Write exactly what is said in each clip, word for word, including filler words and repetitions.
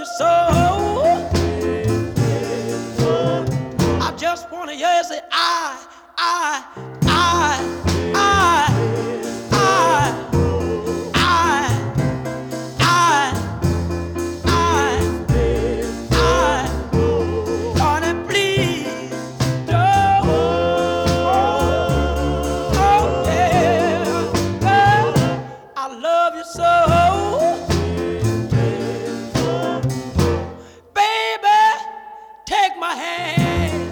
so. I just wanna hear you say I, I, I, I, I, I, I, I, I, honey, please don't. Oh yeah, well, I love you so. Baby, take my hand.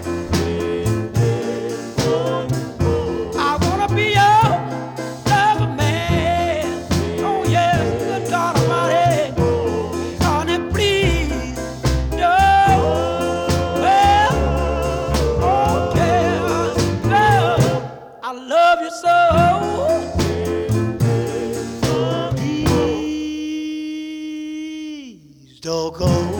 I wanna be your lover man. Oh yes, good God Almighty, honey, please don't. Well, okay, well, I love you so. Please don't go.